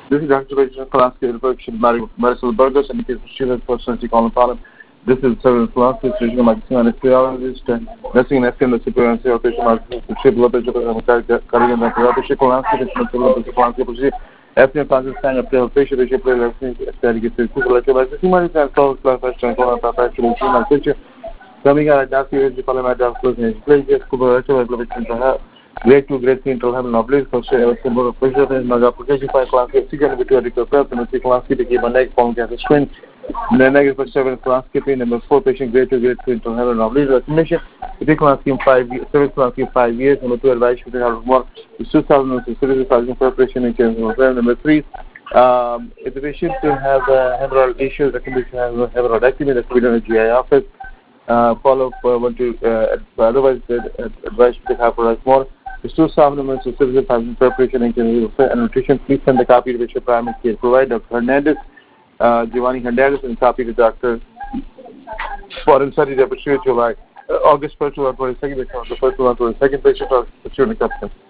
This is Dr. Polanski, Reproduction, Marisol Burgos, and the case of Sheila Personality Colin Palm. This is Severin Polanski, regional medicine anesthesiologist, nursing and FM, the superior outpatient market, triple operator, cardiac and outpatient Polanski, Polanski, after Pakistan, after patient, coming out of grade 2, grade 3 internal health knowledge, first symbol of pressure and application by class 6 and between prep and class to give a neck form cancer screen. The negative for 7 class keeping number 4 patient grade 2, grade 3 internal health knowledge recognition. If class scheme 7 class scheme 5 years, number 2 advice should have more 2000 preparation in terms of number 3. If the patient have hemorrhoid issues, recommendation has hemorrhoidectomy that could be done in GI office. Follow up otherwise advice should have more. The two supplements of citizen preparation and nutrition. Please send the copy to your primary care provider, Dr. Hernandez, Giovanni Hernandez, and copy to Dr. Foreign Study Deputy July, August 1st to 22nd, the first one to the second patient, or the student acceptance.